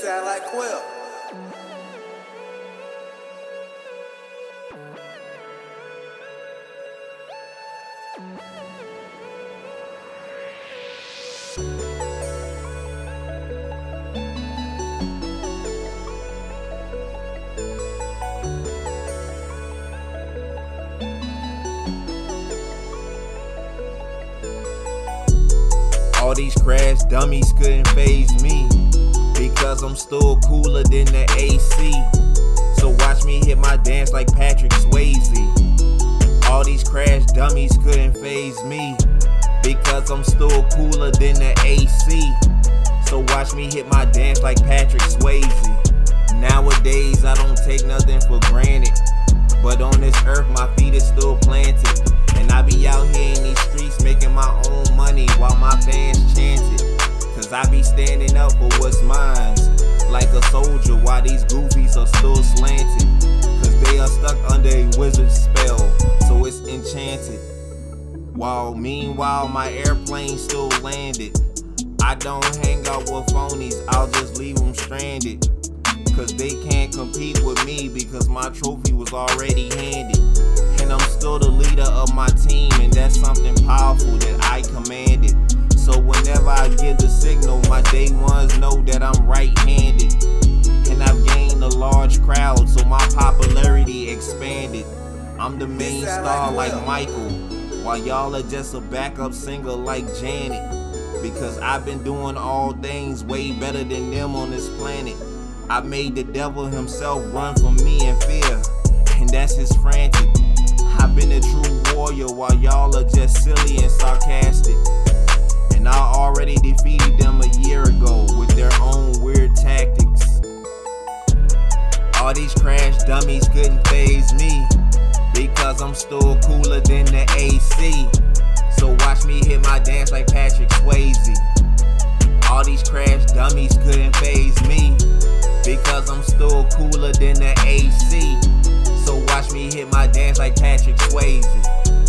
sound like Quill. All these crash dummies couldn't faze me, because I'm still cooler than the AC. So watch me hit my dance like Patrick Swayze. All these crash dummies couldn't faze me, because I'm still cooler than the AC. So watch me hit my dance like Patrick Swayze. Nowadays I don't take nothing for granted, but on this earth my feet is still planted. And I be out here in these streets making my own money while my fans chant it. Cause I be standing up for what's mine, like a soldier, while these goofies are still slanted. Cause they are stuck under a wizard's spell, so it's enchanted. Meanwhile my airplane still landed. I don't hang out with phonies, I'll just leave them stranded. Cause they can't compete with me because my trophy was already handed. And I'm still the leader of my team, and that's something powerful that I commanded. So whenever I give the signal, my day ones know that I'm right-handed. And I've gained a large crowd, so my popularity expanded. I'm the main star like Michael, while y'all are just a backup singer like Janet. Because I've been doing all things way better than them on this planet. I made the devil himself run from me in fear, and that's his frantic. I've been a true warrior while y'all are just silly and sarcastic. And I already defeated them a year ago with their own weird tactics. All these crash dummies couldn't faze me, because I'm still cooler than the AC. So watch me hit my dance like Patrick Swayze. All these crash dummies couldn't faze me, because I'm still cooler than the AC. So watch me hit my dance like Patrick Swayze.